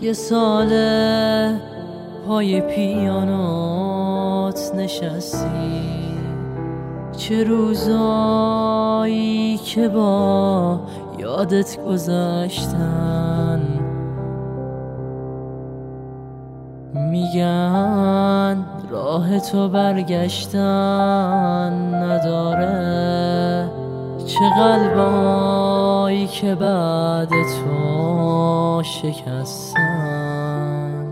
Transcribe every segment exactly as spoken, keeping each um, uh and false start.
یه ساله پای پیانوت نشستی، چه روزایی که با یادت گذشتن. میگن راه تو برگشتن نداره، چه قلبایی که بعد تو شکستن.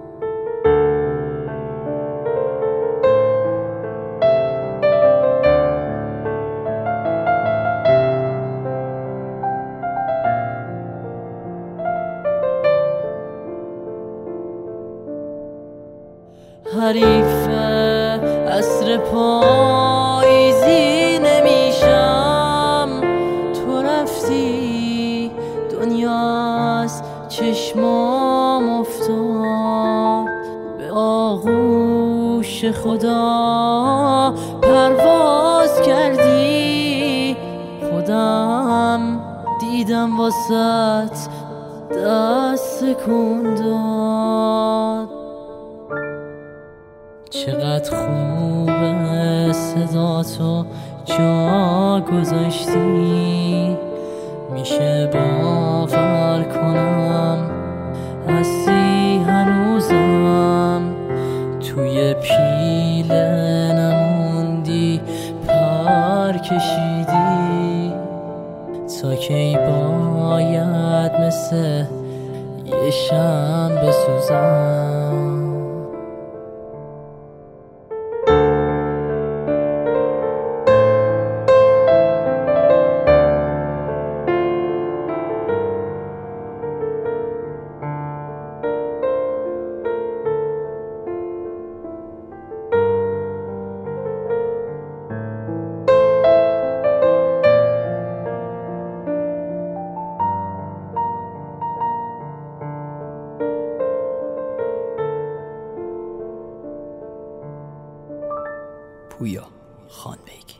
حریف عصر پاییزی نمیشم، تو رفتی دنیا از چشمام افتاد، به آغوش خدا پرواز کردی. خودم دیدم واسط دست کن داد. چقدر خوبه صدا تو جا گذاشتی، میشه باور کنم هستی هنوزم، توی پیله نموندی پر کشیدی. تا کی باید مثل یه شمع بسوزم؟ پویا خانبیگی.